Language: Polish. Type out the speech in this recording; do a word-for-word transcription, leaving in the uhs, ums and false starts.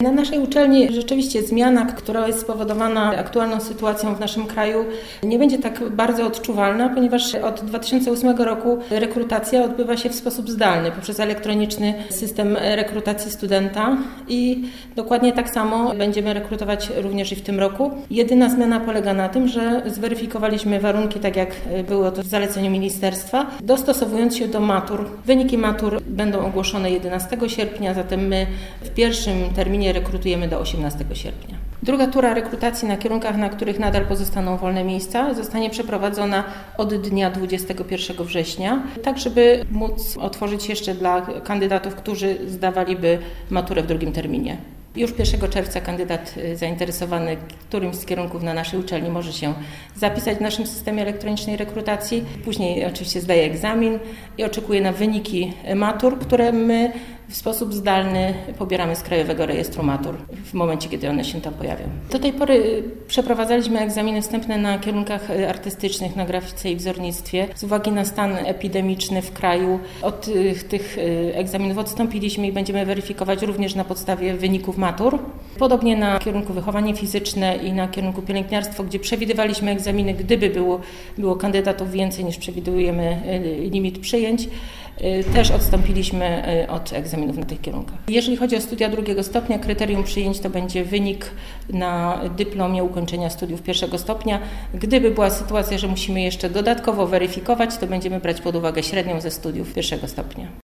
Na naszej uczelni rzeczywiście zmiana, która jest spowodowana aktualną sytuacją w naszym kraju, nie będzie tak bardzo odczuwalna, ponieważ od dwa tysiące ósmego roku rekrutacja odbywa się w sposób zdalny poprzez elektroniczny system rekrutacji studenta i dokładnie tak samo będziemy rekrutować również i w tym roku. Jedyna zmiana polega na tym, że zweryfikowaliśmy warunki, tak jak było to w zaleceniu ministerstwa, dostosowując się do matur. Wyniki matur będą ogłoszone jedenastego sierpnia, zatem my w pierwszym terminie rekrutujemy do osiemnastego sierpnia. Druga tura rekrutacji na kierunkach, na których nadal pozostaną wolne miejsca, zostanie przeprowadzona od dnia dwudziestego pierwszego września, tak żeby móc otworzyć jeszcze dla kandydatów, którzy zdawaliby maturę w drugim terminie. Już pierwszego czerwca kandydat zainteresowany którymś z kierunków na naszej uczelni może się zapisać w naszym systemie elektronicznej rekrutacji. Później oczywiście zdaje egzamin i oczekuje na wyniki matur, które my w sposób zdalny pobieramy z Krajowego Rejestru Matur w momencie, kiedy one się tam pojawią. Do tej pory przeprowadzaliśmy egzaminy wstępne na kierunkach artystycznych, na grafice i wzornictwie. Z uwagi na stan epidemiczny w kraju od tych egzaminów odstąpiliśmy i będziemy weryfikować również na podstawie wyników matur. Podobnie na kierunku wychowanie fizyczne i na kierunku pielęgniarstwo, gdzie przewidywaliśmy egzaminy, gdyby było, było kandydatów więcej niż przewidujemy limit przyjęć, też odstąpiliśmy od egzaminów na tych kierunkach. Jeżeli chodzi o studia drugiego stopnia, kryterium przyjęć to będzie wynik na dyplomie ukończenia studiów pierwszego stopnia. Gdyby była sytuacja, że musimy jeszcze dodatkowo weryfikować, to będziemy brać pod uwagę średnią ze studiów pierwszego stopnia.